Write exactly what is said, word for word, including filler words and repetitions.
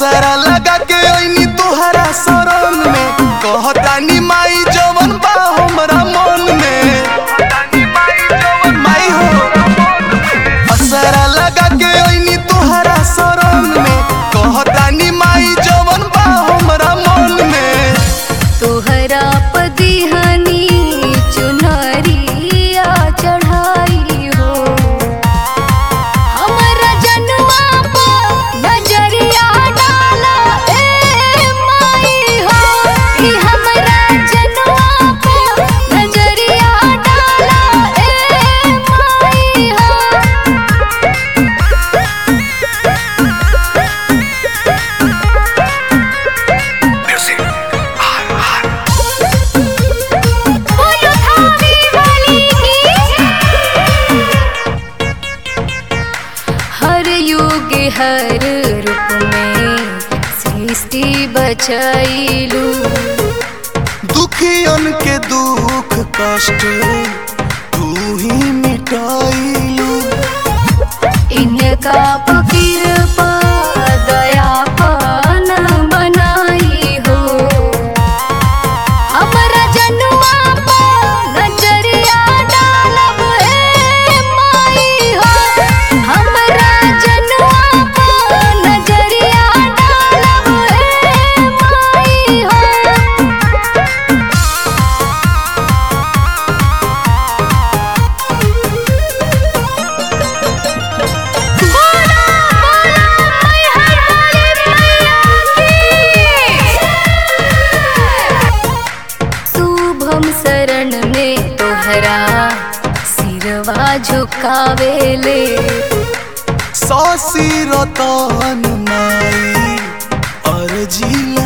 असरा लगा के ओइनी तोहरा शरण में कहतानी माई जवन बा हमरा मन में माई हो असरा लगा के ओइनी तोहरा शरण में कहतानी माई जवन बा हमरा मन में तोहरा पदिहनी चुनरिया चढ़ाई हो हमरा जनुआ पर नजरिया डाला ए माई हो कि हमरा जनुआ पर नजरिया डाला ए माई हो बोलो थावी वाली की हर युग हर रूप में सृष्टि बचैलू दुखियन के दुख कष्ट तू ही मिटाइलू इनका कृपा दयापन बनाई हो हमरा जनुआ पर नजरिया डालब ए माई हो हमरा जनुआ पर नजरिया डालब ए माई हो बोला बोला मैहर वाली मैया की शुभम शरण में तोहरा सिरवा झुकावेले सासी रतन माई अर्जी